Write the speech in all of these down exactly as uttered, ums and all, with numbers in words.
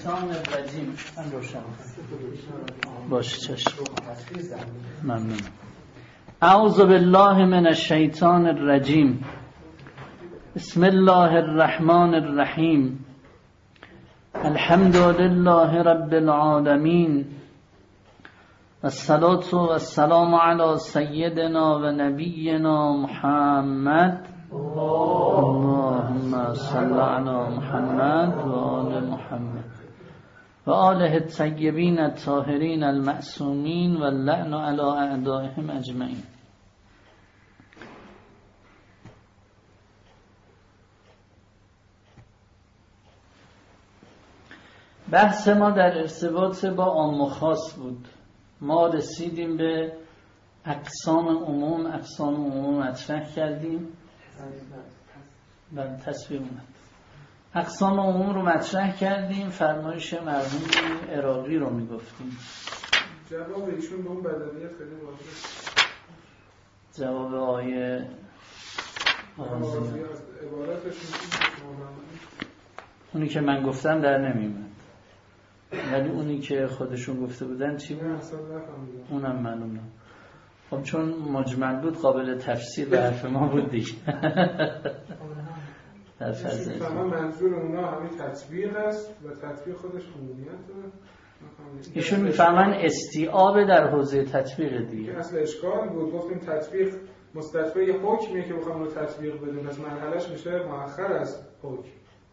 الشیطان الرجیم. من روشن باشه چشم. ممنون. اعوذ بالله من الشیطان الرجیم. بسم الله الرحمن الرحیم. الحمد لله رب العالمین. الصلاة والسلام علی سیدنا و نبینا محمد. اللهم صل علی محمد و آل محمد و آله الطیبین الطاهرین المعصومین و اللعن علی اعدائهم اجمعین. بحث ما در ارتباط با عام و خاص بود. ما رسیدیم به اقسام عموم. اقسام عموم مطرح کردیم. بله تصویر اومد. اقسام عموم رو مطرح کردیم. فرمایش مرحوم عراقی رو میگفتیم. جواب ایشون به اون بدنیت خیلی واضحه. جواب آیه آغازی از عبارتشون اونی که من گفتم در نمیمد، ولی اونی که خودشون گفته بودن چی بود؟ اونم معلومه. خب چون مجمل بود قابل تفسیر به حرف ما بود دیگه. در فضل تمام منظور اونا همین تطبیق است و تطبیق خودش عمومیت داره. ایشون میفهمن استیعاب در حوزه تطبیق دیگه. اصل اشکال بود گفتیم تطبیق مستدفع یه حکمیه که بخوام رو تطبیق بدیم، پس مرحلهش میشه مؤخر از حکم.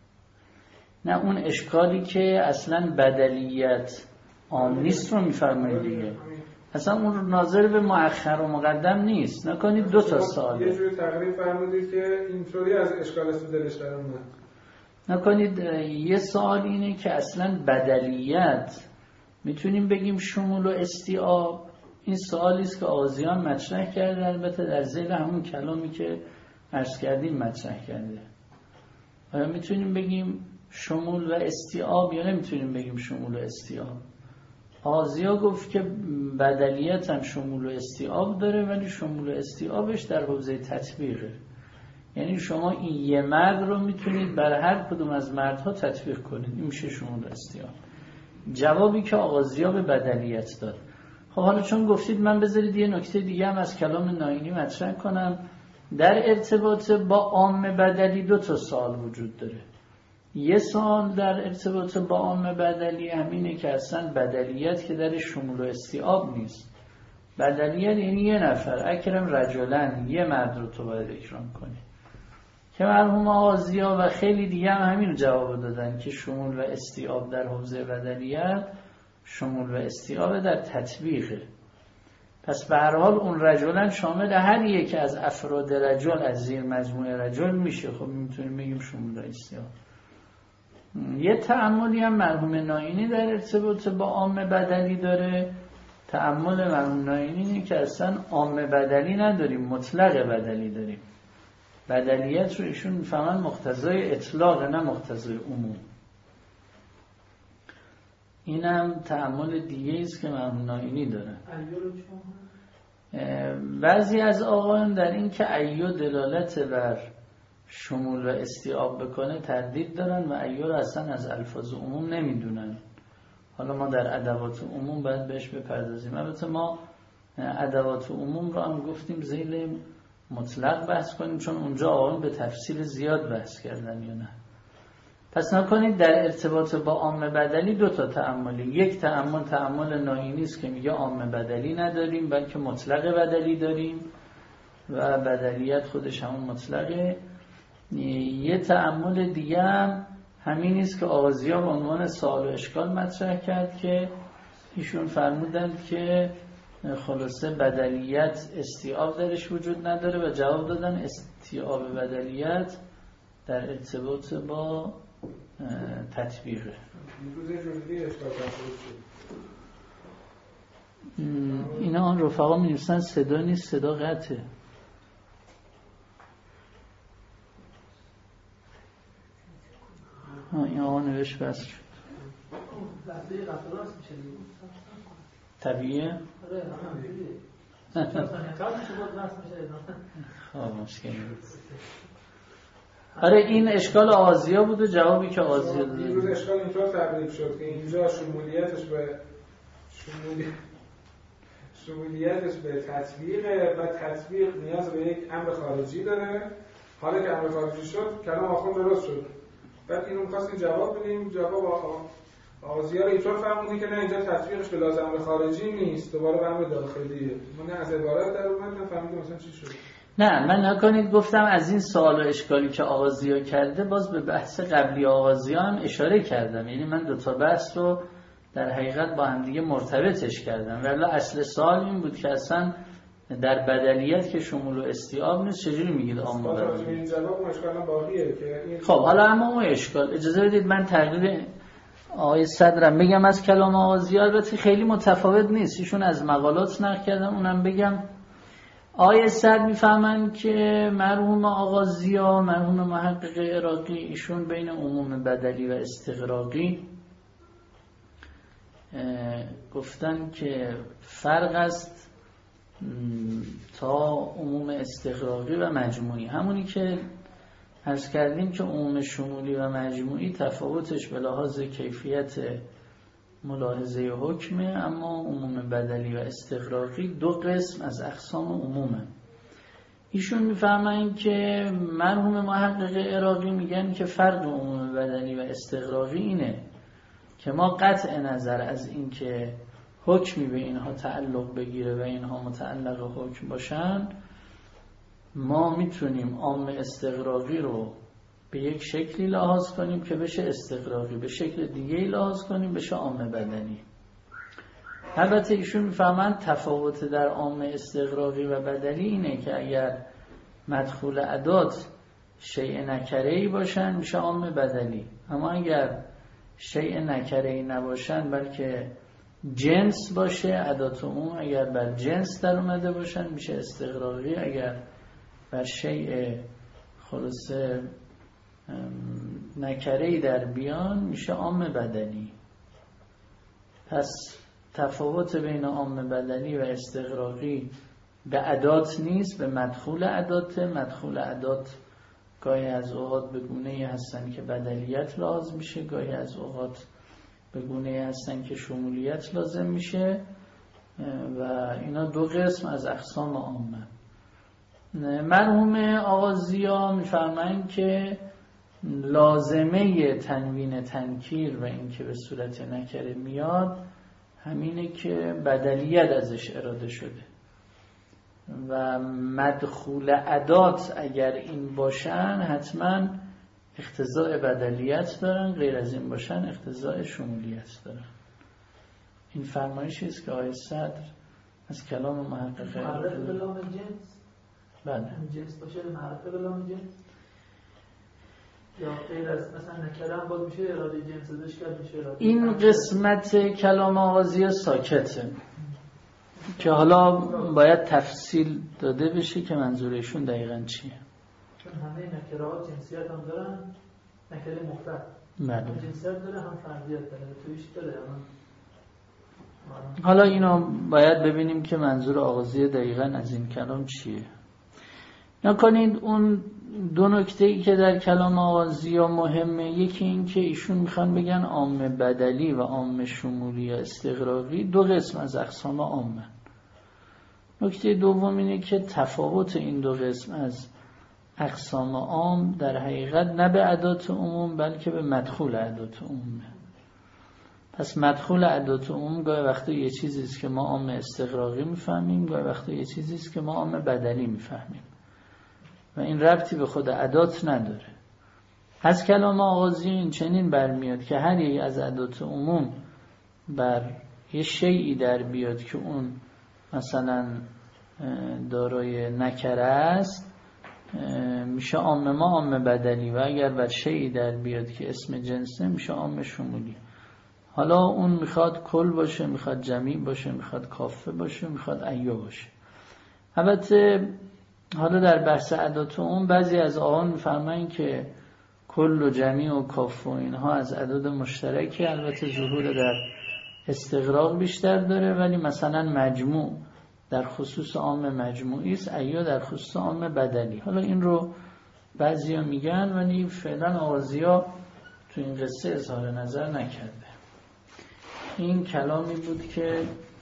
نه اون اشکالی که اصلا بدلیت عام نیست رو میفرمایید دیگه. اصلا اون ناظر به مؤخر و مقدم نیست. نکنید دو تا سوال. یه جوری تقریب فرمودید که اینطوری از اشکال است دلش در اومد. نکنید یه سوال اینه که اصلا بدلیت میتونیم بگیم شمول و استیعاب. این سوالی است که آغازیان مطرح کرده، البته در ذیل همون کلامی که عرض کردیم مطرح کرده. آیا میتونیم بگیم شمول و استیعاب یا نمیتونیم بگیم شمول و استیعاب؟ آغازیا گفت که بدلیت هم شمول و استیعاب داره، ولی شمول و استیعابش در حوزه تطبیقه. یعنی شما این یه مرد رو میتونید بر هر کدوم از مردها تطبیق کنید. این میشه شمول و استیعاب. جوابی که آغازیا به بدلیت داد. خب حالا چون گفتید من بذارید یه نکته دیگه هم از کلام ناینی مطرح کنم. در ارتباط با عام بدلی دو تا سوال وجود داره. یه سوال در ارتباط با عام بدلی همینه که اصلا بدلیت که در شمول و استیعاب نیست. بدلیت یعنی یه نفر، اکرم رجلن، یه مرد رو تو باید اکرام کنی. که مرحوم آغازیا و خیلی دیگه هم همین رو جواب دادن که شمول و استیعاب در حوزه بدلیت شمول و استیعاب در تطبیقه. پس به هر حال اون رجلن شامل هر یک از افراد رجل از زیر مجموعه رجل میشه. خب میتونیم بگیم شمول و استیعاب. یه تأملی هم مرحوم ناینی در ارتباط با عام بدلی داره. تأمل مرحوم ناینی اینه که اصلا عام بدلی نداریم، مطلق بدلی داریم. بدلیت رو ایشون میفهمن مقتضای اطلاق نه مقتضای عموم. اینم تأمل دیگه است که مرحوم ناینی داره. بعضی از آقایان در این که ایو دلالت بر شمول و استیعاب بکنه تردید دارن و ایو رو اصلا از الفاظ عموم نمیدونن. حالا ما در ادوات عموم باید بهش بپردازیم. البته ما ادوات عموم رو هم گفتیم ذیل مطلق بحث کنیم، چون اونجا آقایان به تفصیل زیاد بحث کردن یا نه. پس نکنید در ارتباط با عام بدلی دو تا تأملی. یک تأمل تأمل ناینی است که میگه عام بدلی نداریم بلکه مطلق بدلی داریم و بدلیت خودش همون مطلقه. یه تأمل دیگه هم همین است که آغازیا به عنوان سوال و اشکال مطرح کرد که ایشون فرمودند که خلاصه بدلیت استیعاب درش وجود نداره و جواب دادن استیعاب بدلیت در ارتباط با تطبیقه. اینا آن رفقا می نویسن صدا نیست، صدا قطعه. این آقا نوشت بس شد. طبیعه؟ خب مشکل نیست. آره این اشکال آزیا بود و جوابی که آزیا داد. دیروز اشکال اینطور تعریف شد که اینجا شمولیتش به شمولیت شمولیتش به تطبیقه و تطبیق نیاز به یک امر خارجی داره. حالا که امر خارجی شد کلام آخوند درست شد. بعد اینو می‌خواستیم جواب بدیم، جواب آزیا رو اینطور فهمیدیم که نه اینجا تطبیقش به لازم امر خارجی نیست، دوباره به امر داخلیه. من از عبارت در اومد من فهمیدم مثلا چی شد. نه من نکنید گفتم از این سوال و اشکالی که آغازیا کرده باز به بحث قبلی آغازیا هم اشاره کردم، یعنی من دو تا بحث رو در حقیقت با هم دیگه مرتبطش کردم. ولی اصل سوال این بود که اصلا در بدلیت که شمول و استیعاب نیست چجوری میگید عام و بدلی؟ این جواب اون اشکال هم باقیه که این خب حالا اما اون اشکال اجازه بدید من تقریر آقای صدرم بگم از کلام آغازیا، البته خیلی متفاوت نیست، ایشون از مقالات نقل کردم اونم بگم. آقای صدر میفهمن که مرحوم آغازیا، مرحوم محقق عراقی، ایشون بین عموم بدلی و استغراقی گفتن که فرق است تا عموم استغراقی و مجموعی. همونی که عرض کردیم که عموم شمولی و مجموعی تفاوتش به لحاظ کیفیت ملاحظه حکمه، اما عموم بدلی و استغراقی دو قسم از اقسام عمومه. ایشون میفهمن که مرحوم محقق عراقی میگن که فرق عموم بدلی و استغراقی اینه که ما قطع نظر از این که حکمی به اینها تعلق بگیره و اینها متعلق حکم باشن، ما میتونیم عام استغراقی رو به یک شکلی لحاظ کنیم که بشه استغراقی، به شکل دیگه لحاظ کنیم بشه عام بدنی. البته ایشون میفهمن تفاوت در عام استغراقی و بدنی اینه که اگر مدخول ادات شیء نکره‌ای باشن میشه عام بدنی، اما اگر شیء نکره‌ای نباشن بلکه جنس باشه ادات عموم، اگر بر جنس در اومده باشن میشه استغراقی، اگر بر شیء خلاصه نکره‌ای در بیان میشه عام بدنی. پس تفاوت بین عام بدنی و استغراقی به ادات نیست، به مدخول ادات. مدخول ادات گاهی از اوقات به گونه‌ای هستن که بدلیت لازم میشه، گاهی از اوقات به گونه‌ای هستن که شمولیت لازم میشه و اینا دو قسم از اقسام عامه. مرحوم آغازیا میفرمایند که لازمه تنوین تنکیر و اینکه به صورت نکره میاد همینه که بدلیت ازش اراده شده و مدخول ادات اگر این باشن حتما اقتضاء بدلیت دارن، غیر از این باشن اقتضاء شمولیت دارن. این فرمایشی است که آقای صدر از کلام محقق معرفه به لام جنس بله جنس باشه معرفه به لام جنس یا غیر از مثلا نکره هم باز میشه اراده جنس ازش کرد میشه اراده. این قسمت کلام آغازی ساکته که حالا باید تفصیل داده بشه که منظورشون دقیقاً چیه، چون همه نکره ها جنسیت هم دارن، نکره مختلف بله جنسیت داره هم فرضیت داره تویش داره هم. حالا اینو باید ببینیم که منظور آغازی دقیقاً از این کلام چیه. نکنید اون دو نکته ای که در کلام آغازی مهمه، یکی این که ایشون میخوان بگن عام بدلی و عام شمولی یا استغراقی دو قسم از اقسام عامه. نکته دوم اینه که تفاوت این دو قسم از اقسام عام در حقیقت نه به ادات عموم بلکه به مدخول ادات عمومه. پس مدخول ادات عموم گاهی وقتا یه چیزی است که ما عام استغراقی میفهمیم، گاهی وقتا یه چیزی است که ما عام بدلی میفهمیم و این ربطی به خود ادات نداره. از کلام آغازی این چنین برمیاد که هر یک از ادات عموم بر یه شیئی در بیاد که اون مثلا دارای نکره است میشه عام ما عام بدلی، و اگر بر شیئی در بیاد که اسم جنسه میشه عام شمولی. حالا اون میخواد کل باشه، میخواد جمعی باشه، میخواد کافه باشه، میخواد ایو باشه. البته حالا در بحث ادات عموم بعضی از آقایان میفرمایند که کل و جمعی و کافه و اینها از اعداد مشترکی، البته ظهور در استغراق بیشتر داره، ولی مثلا مجموع در خصوص عام مجموعی است، ایو در خصوص عام بدلی. حالا این رو بعضیا میگن ولی فعلا آغازیا تو این قصه اظهار نظر نکرده. این کلامی بود که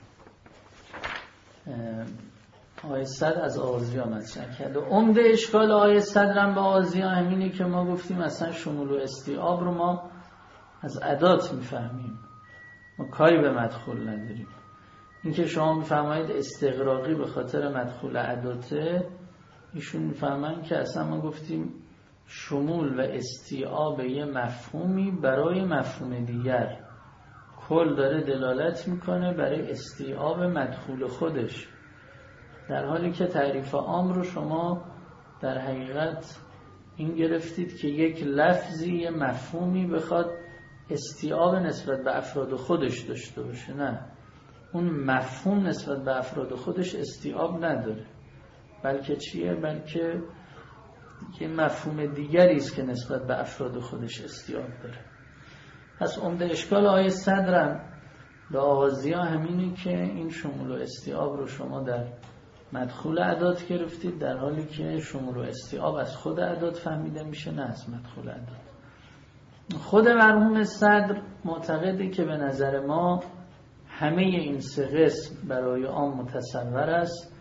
آیه صد از آغازیا مطرح کرده. عمده اشکال آیه صدرم به آغازیا همینه که ما گفتیم اصلا شمول و استیعاب رو ما از ادات میفهمیم، ما کاری به مدخول نداریم. این که شما میفهمید استغراقی به خاطر مدخول اداته، ایشون میفهمن که اصلا ما گفتیم شمول و استیعاب یه مفهومی برای مفهوم دیگر، کل داره دلالت میکنه برای استیعاب مدخول خودش، در حالی که تعریف عام رو شما در حقیقت این گرفتید که یک لفظی یه مفهومی بخواد استیعاب نسبت به افراد خودش داشته باشه. نه، اون مفهوم نسبت به افراد خودش استیعاب نداره، بلکه چیه؟ بلکه یه مفهوم دیگری است که نسبت به افراد خودش استیعاب داره. پس عمده اشکال آیه صدرم به آغازیا همینی که این شمول و استیعاب رو شما در مدخول ادات گرفتید، در حالی که شمول و استیعاب از خود ادات فهمیده میشه، نه از مدخول ادات. خود مرحوم صدر معتقده که به نظر ما همه این سه قسم برای عام متصور است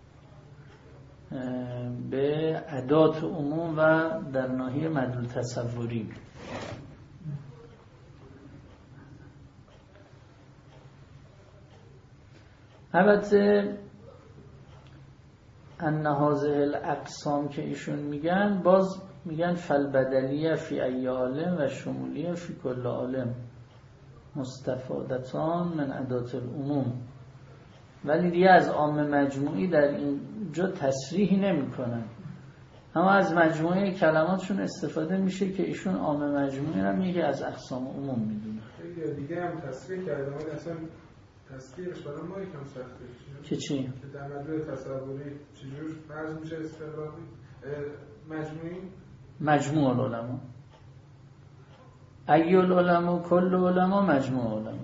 به ادات عموم و در ناحیه مدلول تصوری. البته ان هذه الاقسام که ایشون میگن، باز میگن فالبدلیه فی ای عالم و شمولیه فی کل عالم مستفادتان من ادات العموم، ولی دیگه از عام مجموعی در اینجا تصریحی نمی کنن، اما از مجموعه کلماتشون استفاده میشه که ایشون عام مجموعی رو میگه از اقسام عموم میدونه. دیگه هم تصریح کرده، ولی اصلا تصریحش برای ما یکم سخته. که چی؟ که در مدلول تصوری چجور فرض میشه استقراقی مجموعی؟ مجموع العلماء، ای العلماء کل علماء مجموع علماء.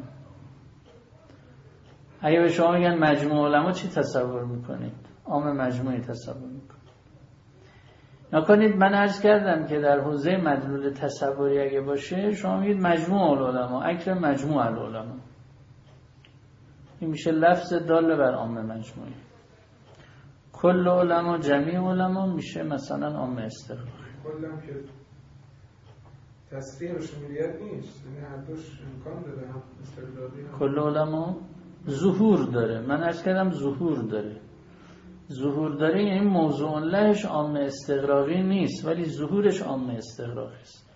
اگه به شما میگن مجموع علماء چی تصور میکنید؟ عام مجموعی تصور میکنید. نکنید من عرض کردم که در حوزه مدلول تصوری اگه باشه شما میگید مجموع العلماء، اکرم مجموع العلماء، این میشه لفظ دال بر عام مجموعی. کل علما جمیع علما میشه مثلا عام استقراقی. کلم که تصریح و شمولیت نیست، یعنی هر دوش امکان داره، هم استقراقی هم کل علما ظهور داره. من عرض کردم ظهور داره. ظهور داره یعنی موضوع لهش عام استقراقی نیست، ولی ظهورش عام استقراقی است.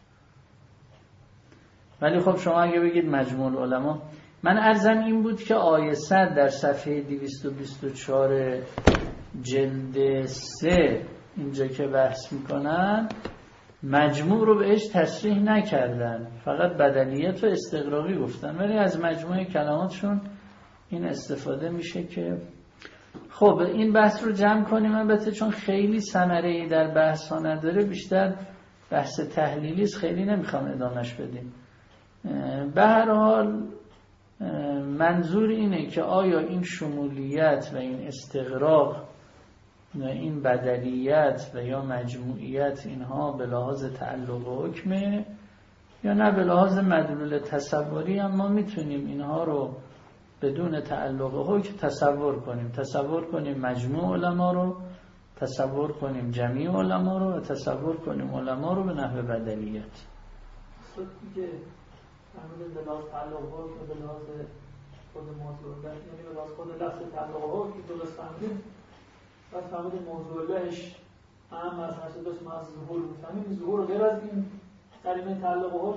ولی خب شما اگه بگید مجموع العلماء، من عرضم این بود که آیه صد در صفحه دویست و بیست و چهار جلد سه اینجا که بحث میکنن مجموع رو بهش تصریح نکردن، فقط بدلیت و استقراقی گفتن، ولی از مجموعه کلماتشون این استفاده میشه که خب این بحث رو جمع کنیم. البته چون خیلی ثمره‌ای در بحث ها نداره، بیشتر بحث تحلیلی است، خیلی نمیخوام ادامهش بدیم. به هر حال منظور اینه که آیا این شمولیت و این استغراق و این بدلیت و یا مجموعیت اینها به لحاظ تعلق و حکمه یا نه به لحاظ مدلول تصوری، اما میتونیم اینها رو بدون تعلق و حکم تصور کنیم. تصور کنیم مجموع علما رو، تصور کنیم جمیع علما رو و تصور کنیم علما رو به نحو بدلیت. اصلا دیگه همین به لحاظ تعلق و حکم به لحاظ خود موضوع لح، یعنی به لحاظ خود لفظ تعلق و حکم که درست فهمیدیم، بس فهمیدیم موضوع لحش هم از هرچه داشت ما از ظهور میفهمیم. ظهور غیر از این قرینه تعلق و حکم،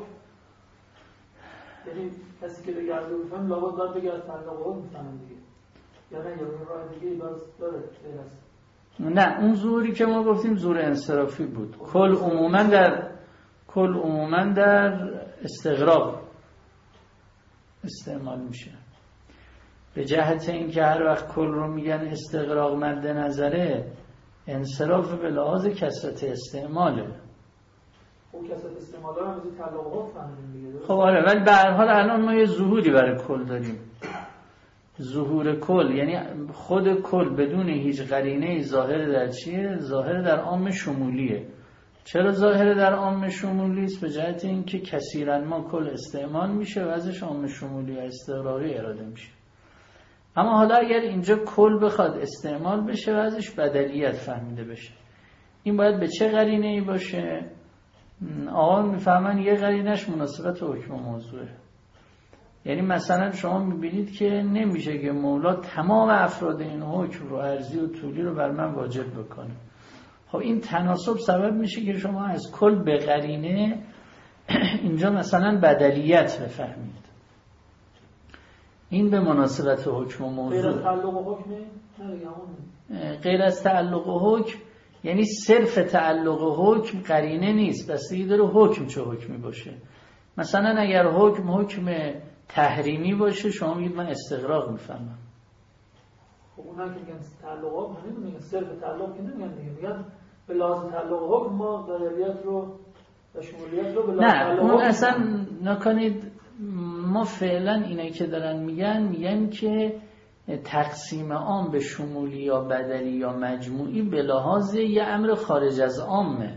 یعنی کسی که بگه از ظهور میفهمیم لابد باید بگه از تعلق و حکم میفهمیم دیگه، یا نه یا این راه دیگه باز داره غیر از. نه، اون ظهوری که ما گفتیم ظهور انصرافی بود. کل عموما در کل عموما در استغراق استعمال میشه، به جهت اینکه هر وقت کل رو میگن استغراق مد نظره، انصراف به لحاظ کثرت استعماله. خب کثرت استعمال رو همزی تعلق حکم فهمیدیم دیگه. خب آره، ولی به هر حال الان ما یه ظهوری برای کل داریم. ظهور کل یعنی خود کل بدون هیچ قرینه ظاهر در چیه؟ ظاهر در عام شمولیه. چرا ظاهر در عام شمولی است؟ به جهت اینکه کثیرا ما کل استعمال میشه و ازش عام شمولی و استقراقی اراده میشه. اما حالا اگر اینجا کل بخواد استعمال بشه و ازش بدلیت فهمیده بشه، این باید به چه قرینه ای باشه؟ آقا میفهمن یه قرینش مناسبت حکم موضوعه. یعنی مثلا شما میبینید که نمیشه که مولا تمام افراد این حکم رو عرضی و طولی رو بر من واجب بکنه. خب این تناسب سبب میشه که شما از کل به قرینه اینجا مثلا بدلیت بفهمید. این به مناسبت حکم و موضوع. غیر از تعلق و حکم غیر از تعلق و حکم یعنی صرف تعلق و حکم قرینه نیست، بستگی داره حکم چه حکمی باشه. مثلا اگر حکم حکم تحریمی باشه شما میگید من استغراق میفهمم. خب اونا که میگن تعلق و حکم نمیگن صرف تعلق که نمیگن دیگه، میگن به لحاظ تعلق و حکم ما بدلیت رو و شمولیت رو به لحاظ تعلق و حکم. نه اون اصلا نکنید، ما فعلا اینه که دارن میگن میگن که تقسیم عام به شمولی یا بدلی یا مجموعی به لحاظ یه امر خارج از عامه.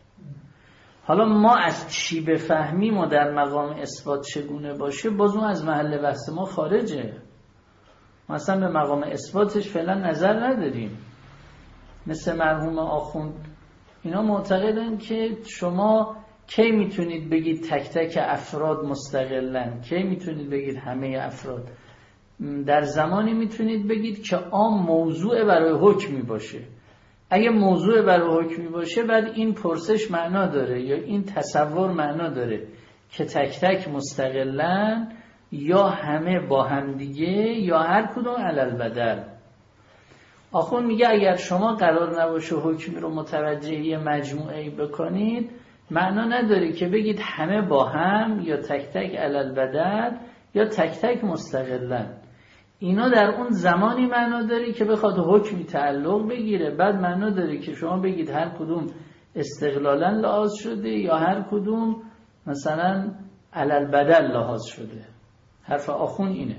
حالا ما از چی بفهمیم و در مقام اثبات چگونه باشه باز اون از محل بحث ما خارجه. مثلا به مقام اثباتش فعلا نظر نداریم. مثل مرحوم آخوند اینا معتقدن که شما کی میتونید بگید تک تک افراد مستقلن، کی میتونید بگید همه افراد؟ در زمانی میتونید بگید که عام موضوع برای حکمی باشه. اگه موضوع برای حکمی باشه بعد این پرسش معنا داره یا این تصور معنا داره که تک تک مستقلن یا همه با هم دیگه یا هر کدوم علل بدل. آخون میگه اگر شما قرار نباشه حکمی رو متوجه یه مجموعه‌ای بکنید معنا نداره که بگید همه با هم یا تک تک علل بدل یا تک تک مستقلن. اینا در اون زمانی معنا داره که بخواد حکمی تعلق بگیره، بعد معنا داره که شما بگید هر کدوم استقلالا لحاظ شده یا هر کدوم مثلا علل بدل لحاظ شده. حرف آخون اینه.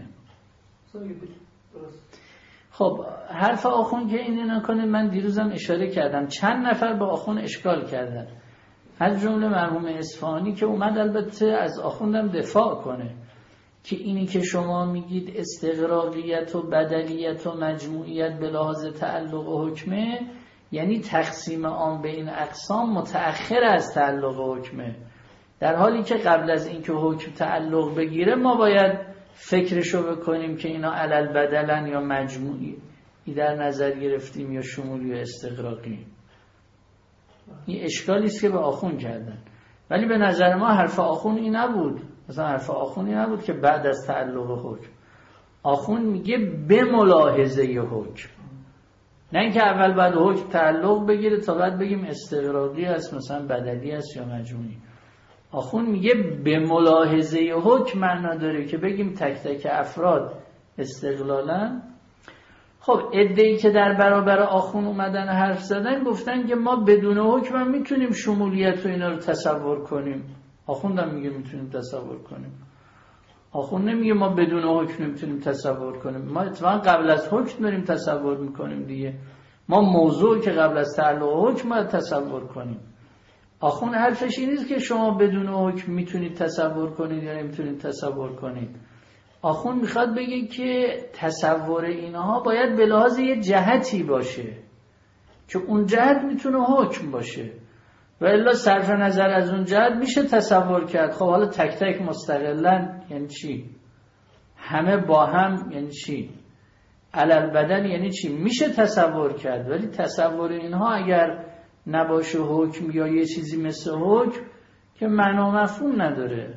خب حرف آخون که اینه نکنه، من دیروزم اشاره کردم چند نفر با آخون اشکال کردن، از جمله مرحوم اصفهانی که اومد البته از آخوندم دفاع کنه که اینی که شما میگید استقراقیت و بدلیت و مجموعیت به لحاظ تعلق و حکمه، یعنی تقسیم عام به این اقسام متأخر از تعلق و حکمه، در حالی که قبل از اینکه حکم تعلق بگیره ما باید فکرشو بکنیم که اینا علل بدلن یا مجموعی در نظر گرفتیم یا شمولی و استقراقی. این اشکالی است که به آخون کردن، ولی به نظر ما حرف آخون این نبود. مثلا حرف آخون این نبود که بعد از تعلق حکم. آخون میگه به ملاحظه حکم، نه اینکه اول بعد حکم تعلق بگیره تا بعد بگیم استقراقی است مثلا بدلی است یا مجموعی. آخون میگه به ملاحظه حکم معنا داره که بگیم تک تک افراد استقلالا. خب عده‌ای که در برابر آخون اومدن حرف زدن گفتن که ما بدون حکم هم میتونیم شمولیت و اینا رو تصور کنیم. آخوند هم میگه میتونیم تصور کنیم. آخوند نمیگه ما بدون حکم نمیتونیم تصور کنیم. ما اتفاقا قبل از حکم داریم تصور میکنیم دیگه. ما موضوع که قبل از تعلق حکم باید تصور کنیم. آخوند حرفش این نیست که شما بدون حکم میتونید تصور کنید یا نمیتونید تصور کنید. آخوند میخواد بگه که تصور اینها باید به لحاظ یه جهتی باشه که اون جهت میتونه حکم باشه، و الا صرف نظر از اون جهت میشه تصور کرد. خب حالا تک تک مستقلن یعنی چی؟ همه با هم یعنی چی؟ علل بدن یعنی چی؟ میشه تصور کرد، ولی تصور اینها اگر نباشه حکم یا یه چیزی مثل حکم که معنا مفهوم نداره.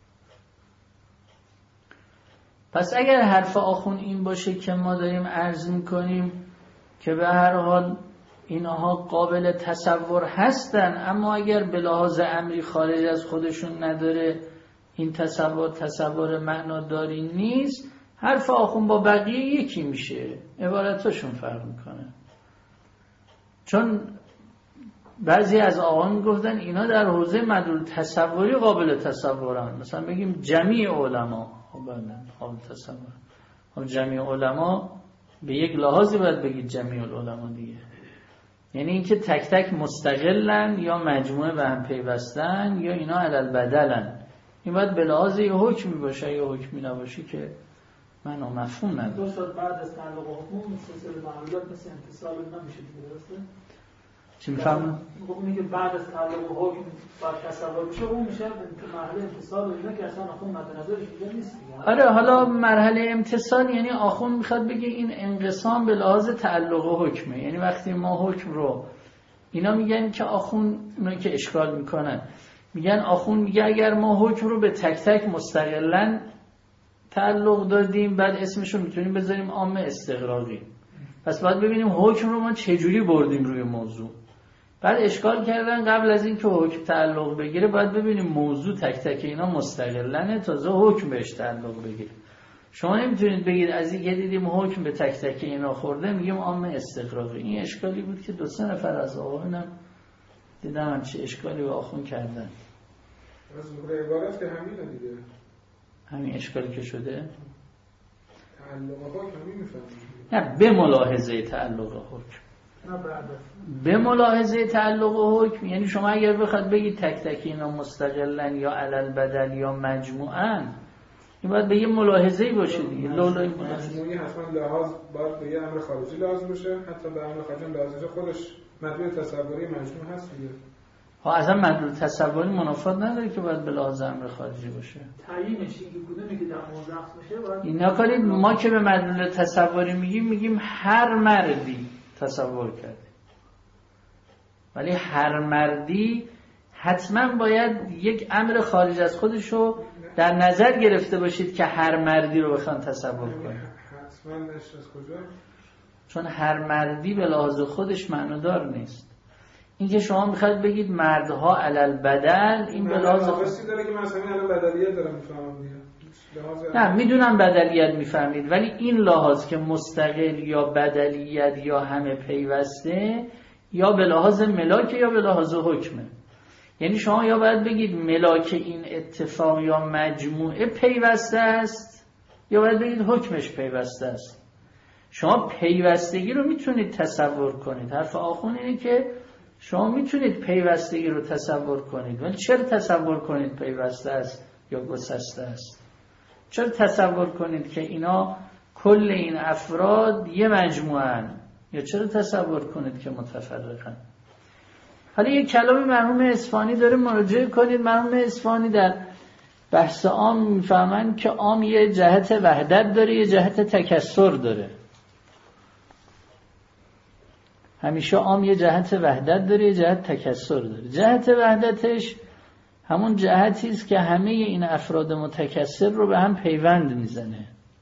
پس اگر حرف آخون این باشه که ما داریم عرض میکنیم که به هر حال اینها قابل تصور هستن، اما اگر به لحاظ امری خارج از خودشون نداره این تصور تصور معناداری نیست، حرف آخون با بقیه یکی میشه، عبارتاشون فرق میکنه. چون بعضی از آقایان گفتن اینا در حوزه مدلول تصوری قابل تصورن، مثلا بگیم جمیع علما قابل تصور. خب جمیع علما به یک لحاظی باید بگید جمیع العلما دیگه، یعنی اینکه تک تک مستقلن یا مجموعه به هم پیوستن یا اینا علل بدلن. این باید به لحاظ یه حکمی باشه یا حکمی نباشه که من و مفهوم نداره. دو شد بعد از تعلق حکم سلسله معلولات مثل انتصال نمیشه دیگه، درسته؟ چی میفهمم؟ خب میگه بعد از تعلق حکم باید تصور بشه، اون میشه مرحله انتصال و اینا که اصلا آخون مد نظرش دیگه نیست دیگه. آره حالا مرحله امتصال یعنی آخون میخواد بگه این انقسام به لحاظ تعلق و حکمه. یعنی وقتی ما حکم رو اینا میگن که آخون، اونایی که اشکال میکنن میگن آخون میگه اگر ما حکم رو به تک تک مستقلن تعلق دادیم بعد اسمشو میتونیم بذاریم عام استغراقی. پس باید ببینیم حکم رو ما چجوری بردیم روی موضوع. بعد اشکال کردن قبل از این که حکم تعلق بگیره باید ببینیم موضوع تک تک اینا مستقلنه تازه حکم بهش تعلق بگیره. شما نمیتونید بگید از این که دیدیم حکم به تک تک اینا خورده میگیم عام استغراقی. این اشکالی بود که دو سه نفر از آقایونم دیدم همچه اشکالی به آخون کردن. از ظهور عبارت که همینه دیگه، همین اشکالی که شده تعلق حکم همین میفهمید. نه به ملاحظه تعلق حکم، به ملاحظه تعلق و حکم یعنی شما اگر بخواد بگید تک تک اینا مستقلن یا علل بدل یا مجموعن، این باید به یه ملاحظه‌ای باشه دیگه. لولای مجموعی حتما لحاظ باید به یه امر خارجی لازم باشه، حتی به امر خارجی لازم خودش مدلول تصوری مجموع هست دیگه. ها اصلا مدلول تصوری منافات نداره که باید به لحاظ امر خارجی باشه. تعیینش اینکه کدومی که در موضوع باشه باید اینا کنید. ما که به مدلول تصوری میگیم میگیم هر مردی تصور کرده، ولی هر مردی حتما باید یک امر خارج از خودشو در نظر گرفته باشید که هر مردی رو بخوان تصور کنید. حتما از کجا؟ چون هر مردی به لحاظ خودش معنادار نیست. این که شما میخواید بگید مردها علل بدل، این به لحاظ خودش داره که مثلا علل بدلیت دارم میفهمم دیگه. نه میدونم بدلیت میفهمید، ولی این لحاظ که مستقل یا بدلیت یا همه پیوسته یا به لحاظ ملاک یا به لحاظ حکمه. یعنی شما یا باید بگید ملاک این اتفاق یا مجموعه پیوسته است یا باید بگید حکمش پیوسته است. شما پیوستگی رو میتونید تصور کنید. حرف آخون اینه که شما میتونید پیوستگی رو تصور کنید، ولی چرا تصور کنید پیوسته است یا گسسته است؟ چرا تصور کنید که اینا کل این افراد یه مجموعه‌اند یا چرا تصور کنید که متفرقن؟ حالا یک کلامی مرحوم اصفهانی داره مراجعه کنید. مرحوم اصفهانی در بحث عام میفهمن که عام یه جهت وحدت داره یه جهت تکثر داره. همیشه عام یه جهت وحدت داره یه جهت تکثر داره. جهت وحدتش همون جهتی است که همه این افراد متکثر رو به هم پیوند میزنه،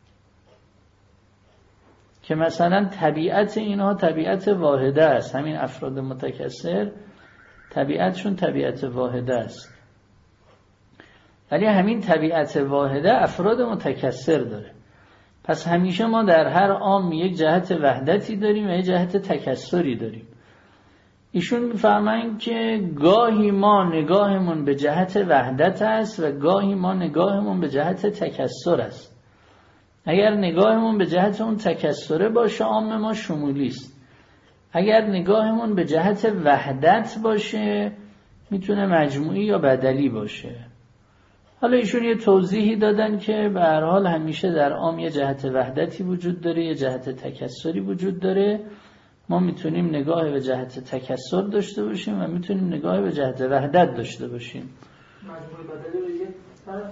که مثلا طبیعت اینها طبیعت واحده است. همین افراد متکثر طبیعتشون طبیعت واحده است، ولی همین طبیعت واحده افراد متکثر داره. پس همیشه ما در هر عام یک جهت وحدتی داریم و یک جهت تکثری داریم. ایشون میفهمن که گاهی ما نگاهمون به جهت وحدت است و گاهی ما نگاهمون به جهت تکثر است. اگر نگاهمون به جهت اون تکثره باشه عام ما شمولی است. اگر نگاهمون به جهت وحدت باشه میتونه مجموعی یا بدلی باشه. حالا ایشون یه توضیحی دادن که به هر حال همیشه در عام یه جهت وحدتی وجود داره یه جهت تکثری وجود داره. ما میتونیم نگاه به جهت تکثر داشته باشیم و میتونیم نگاه به جهت وحدت داشته باشیم. مجموعی بدلی رو یک طرف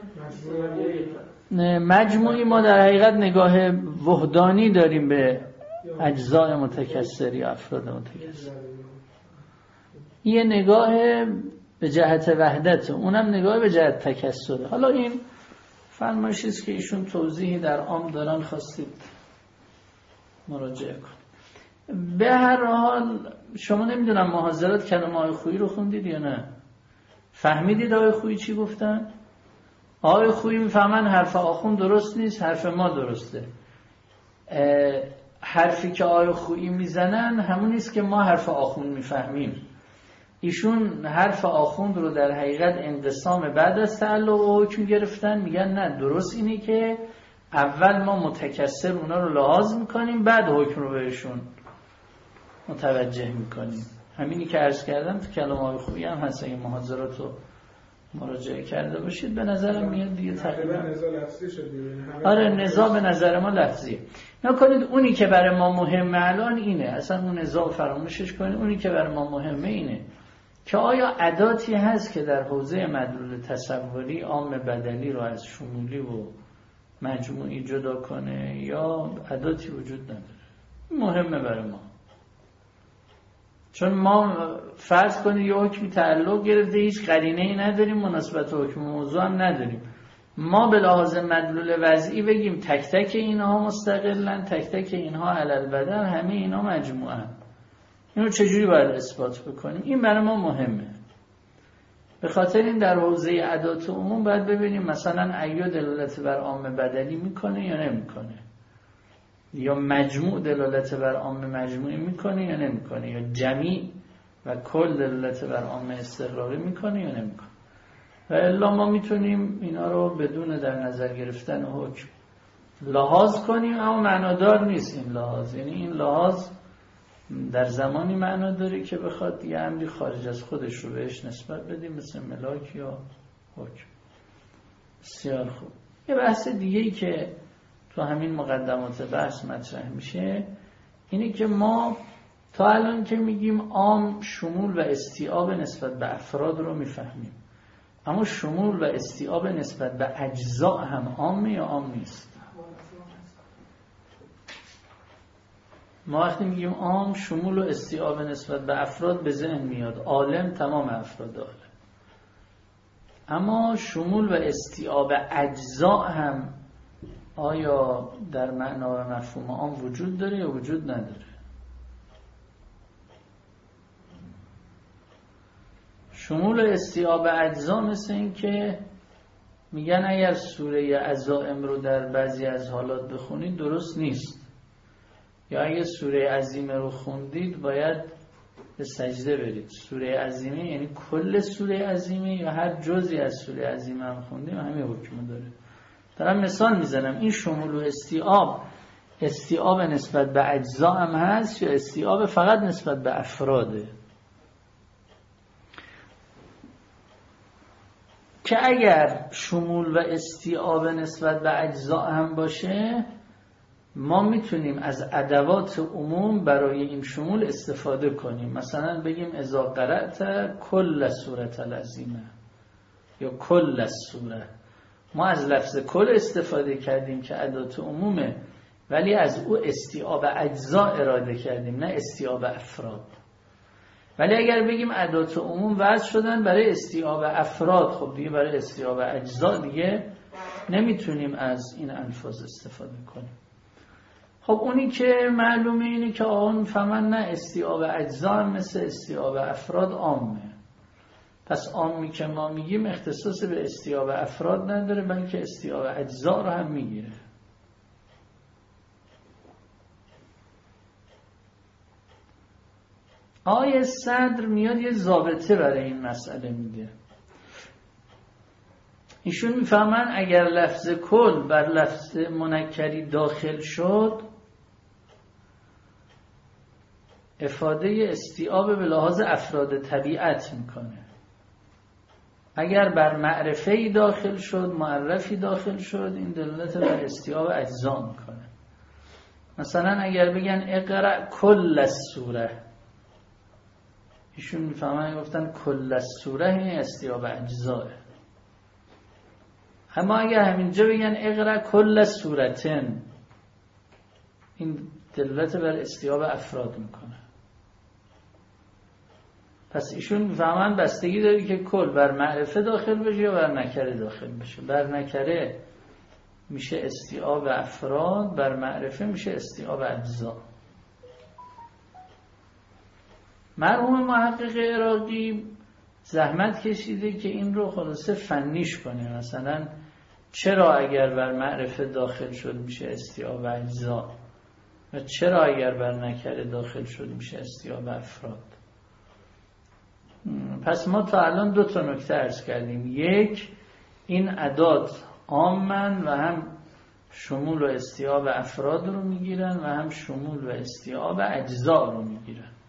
باشه؟ مجموعی ما در حقیقت نگاه وحدانی داریم به اجزای متکثری افراد متکثر. یه نگاه به جهت وحدت، اونم نگاه به جهت تکثره. حالا این فرمایشی است که ایشون توضیحی در عام دارن، خواستید مراجعه کنید. به هر حال شما نمیدونم محاضرات کلام آقای خویی رو خوندید یا نه؟ فهمیدید آقای خویی چی گفتن؟ آقای خویی میفهمن حرف آخون درست نیست، حرف ما درسته. حرفی که آقای خویی میزنن همون نیست که ما حرف آخون میفهمیم. ایشون حرف آخوند رو در حقیقت انقسام بعد از تعلق و حکم گرفتن. میگن نه، درست اینه که اول ما متکثر اونا رو لحاظ میکنیم بعد حکم رو بهشون متوجه میکنیم. همینی که عرض کردم تو کلام‌های خوبی هم هست، اگه محاضرات رو مراجعه کرده باشید به نظرم میاد دیگه تقریبا نزاع لفظی شد. آره نزاع به نظر ما لفظیه. نکنید اونی که برای ما مهمه الان اینه، اصلا اون نزاع فراموشش کنید. اونی که برای ما مهمه اینه که آیا اداتی هست که در حوزه مدلول تصوری عام بدلی رو از شمولی و مجموعی جدا کنه یا اداتی وجود نداره. مهمه برای ما، چون ما فرض کنید یه حکمی تعلق گرفته، هیچ قرینه‌ای نداریم، مناسبت حکم موضوع هم نداریم. ما به لحاظ مدلول وضعی بگیم تک تک اینها مستقلن، تک تک اینها علل بدل، همه اینا مجموعه. اینو چجوری باید اثبات بکنیم؟ این برای ما مهمه. به خاطر این در حوزه ادات عموم باید ببینیم مثلا ایو دلالت بر عام بدلی میکنه یا نمیکنه، یا مجموع دلالت بر عام مجموعی میکنه یا نمیکنه، یا جمعی و کل دلالت بر عام استقراری میکنه یا نمیکنه. و الا ما میتونیم اینا رو بدون در نظر گرفتن حکم لحاظ کنیم، اما معنادار نیست این لحاظ. یعنی این لحاظ در زمانی معنا داره که بخواد یه امری خارج از خودش رو بهش نسبت بدیم، مثل ملاک یا حکم. بسیار خوب. یه بحث دیگه‌ای که تو همین مقدمات بحث مطرح میشه اینه که ما تا الان که میگیم عام شمول و استیعاب نسبت به افراد رو میفهمیم، اما شمول و استیعاب نسبت به اجزا هم عامه یا عام نیست؟ ما وقتی میگیم عام شمول و استیعاب نسبت به افراد به ذهن میاد عالم، تمام افراد عالم. اما شمول و استیعاب اجزا هم آیا در معنا و مفهوم عام وجود داره یا وجود نداره؟ شمول استیعاب اجزا مثل این که میگن اگر سوره عزائم رو در بعضی از حالات بخونید درست نیست، یا اگه سوره عظیمه رو خوندید باید به سجده برید. سوره عظیمه یعنی کل سوره عظیمه یا هر جزئی از سوره عظیمه هم خوندیم همین حکم داره. دارم مثال میزنم. این شمول و استیعاب استیعاب نسبت به اجزا هم هست یا استیعاب فقط نسبت به افراده؟ که اگر شمول و استیعاب نسبت به اجزا هم باشه ما میتونیم از ادوات عموم برای این شمول استفاده کنیم. مثلا بگیم اذا قرأت کل سورة العظیمه یا کل السوره. ما از لفظ کل استفاده کردیم که ادوات عمومه، ولی از او استیعاب اجزا اراده کردیم، نه استیعاب افراد. ولی اگر بگیم ادوات عموم وضع شدن برای استیعاب افراد، خب دیگه برای استیعاب اجزا دیگه نمیتونیم از این الفاظ استفاده کنیم. خب اونی که معلومه اینه که آن فهمن نه استیعاب اجزا هم مثل استیعاب افراد عامه. پس عامی که ما میگیم اختصاص به استیعاب افراد نداره، بلکه استیعاب اجزا رو هم میگیره. آیه صدر میاد یه ضابطه برای این مسئله میده. ایشون میفهمن اگر لفظ کل بر لفظ منکری داخل شد افاده استیعاب به لحاظ افراد طبیعت میکنه. اگر بر معرفه‌ای داخل شد، معرفی داخل شد، این دلالت بر استیعاب اجزا میکنه. مثلا اگر بگن اقرأ کل السوره، ایشون میفهمن گفتن کل السوره این استیعاب اجزاه. اما اگر همینجا بگن اقرأ کل سورتن، این دلالت بر استیعاب افراد میکنه. پس ایشون میفهمن بستگی داره که کل بر معرفه داخل بشه یا بر نکره داخل بشه. بر نکره میشه استیعاب افراد، بر معرفه میشه استیعاب اجزا. مرحوم محقق عراقی زحمت کشیده که این رو خلاصه فنیش کنه. مثلا چرا اگر بر معرفه داخل شد میشه استیعاب اجزا و چرا اگر بر نکره داخل شد میشه استیعاب افراد. پس ما تا الان دو تا نکته عرض کردیم. یک، این ادات عامن و هم شمول و استیعاب افراد رو میگیرن و هم شمول و استیعاب اجزا رو میگیرن.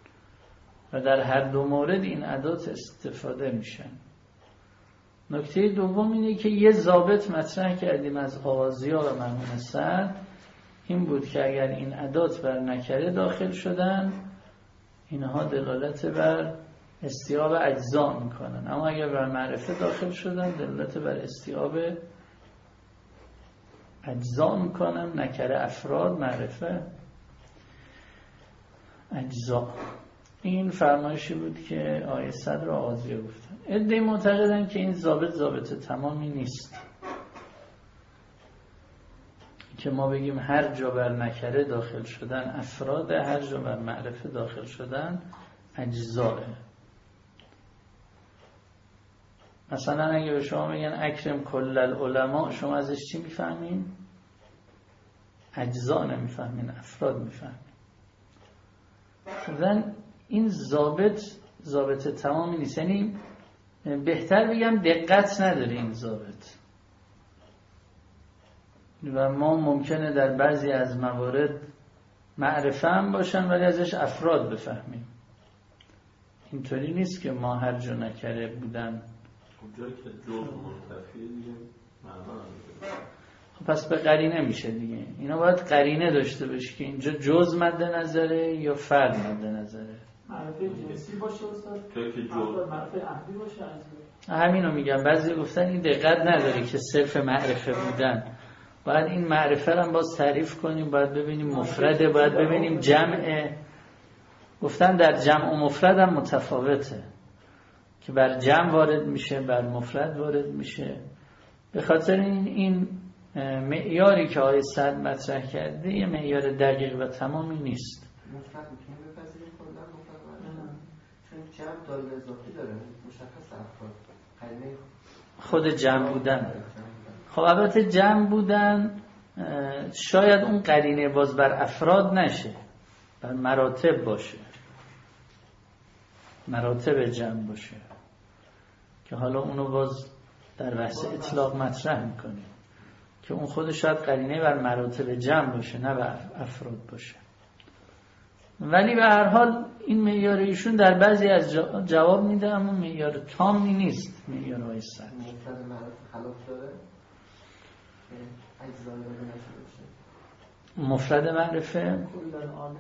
و در هر دو مورد این ادات استفاده میشن. نکته دوم اینه که یه ضابط مطرح کردیم از آغازی‌ها و مرحوم سعد، این بود که اگر این ادات بر نکره داخل شدن اینها دلالت بر استیعاب اجزا میکنن، اما اگر بر معرفه داخل شدن دلالت بر استیعاب اجزا میکنن. نکره افراد، معرفه اجزا. این فرمایشی بود که آیه صدر آغازیه گفتن. عده‌ای معتقدن که این ضابط ضابط تمامی نیست، که ما بگیم هر جا بر نکره داخل شدن افراد، هر جا بر معرفه داخل شدن اجزاه. مثلا اگه به شما میگن اکرم کل العلماء، شما ازش چی میفهمین؟ اجزا نمیفهمین، افراد میفهمین. خودن این ضابط ضابط تمامی نیست، یعنی بهتر بگم دقت نداره این ضابط و ما ممکنه در بعضی از موارد معرفه هم باشن ولی ازش افراد بفهمیم. اینطوری نیست که ما هر جا نکره بودن اونجایی که جز منتفیه دیگه معنا نداره. خب پس به قرینه میشه دیگه. اینا باید قرینه داشته باشه که اینجا جز مد نظره یا فرد مد نظره. معرفه جنسی باشه استاد، توی که جز معرفه عهدی باشه. همینو میگم. بعضی گفتن این دقت نداره که صرف معرفه بودن، باید این معرفه رو هم باز تعریف کنیم، باید ببینیم مفرده، باید ببینیم جمعه. گفتن در جمع و مفرد هم متفاوته، که بر جمع وارد میشه، بر مفرد وارد میشه. به خاطر این این معیاری که آیه صد مطرح کرده یه معیار دقیق و تمامی نیست. مفرد میتونیم بپذیریم کلا مفرد، چون جمع دال اضافی داره، مشخص افراد قرینه خود جمع بودن. خب البته جمع بودن شاید اون قرینه باز بر افراد نشه، بر مراتب باشه، مراتب جمع باشه، که حالا اونو باز در بحث اطلاق مطرح میکنیم که اون خودش شاید قرینه بر مراتب جمع باشه نه بر افراد باشه. ولی به هر حال این معیار ایشون در بعضی از جواب میده، اما معیار تامی نیست. معیار های صد مفرد معرفه خلاف داره که اجزای داده نشده باشه. مفرد معرفه کل العالم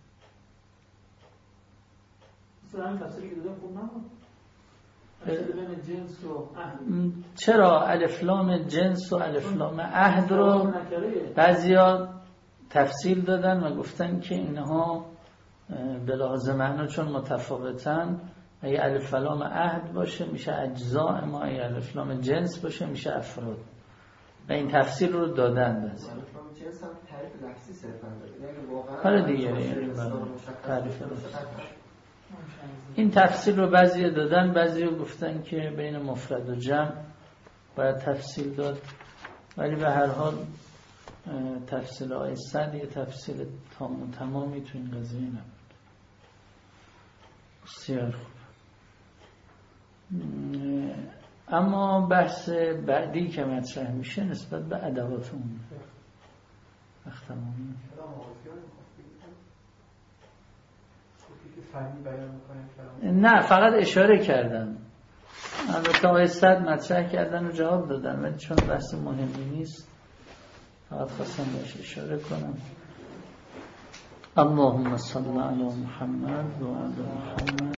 مثلا همین تفسیری که دادم خوب نمون. بین جنس و عهد. چرا الفلام جنس و الفلام عهد رو بعضیا تفصیل دادن و گفتن که اینها به لحاظ معنا چون متفاوتن، اگه الفلام عهد باشه میشه اجزا، اما اگه الفلام جنس باشه میشه افراد، و این تفصیل رو دادن. بعضی الفلام جنس هم تعریف لفظی صرفا داره، حالا دیگه تعریف این تفصیل رو بعضی دادن، بعضی دادن که بین مفرد و جمع باید تفصیل داد. ولی به هر حال تفصیل آیه صد یه تفصیل تام و تمامی تو این قضیه نبود. بسیار خوب. اما بحث بعدی که مطرح میشه نسبت به ادوات اون وقت تمامی نه، فقط اشاره کردم. البته آیه صد مطرح کردن و جواب دادن، ولی چون بحث مهمی نیست فقط خواستم بهش اشاره کنم. اللهم صل علی محمد و علی محمد.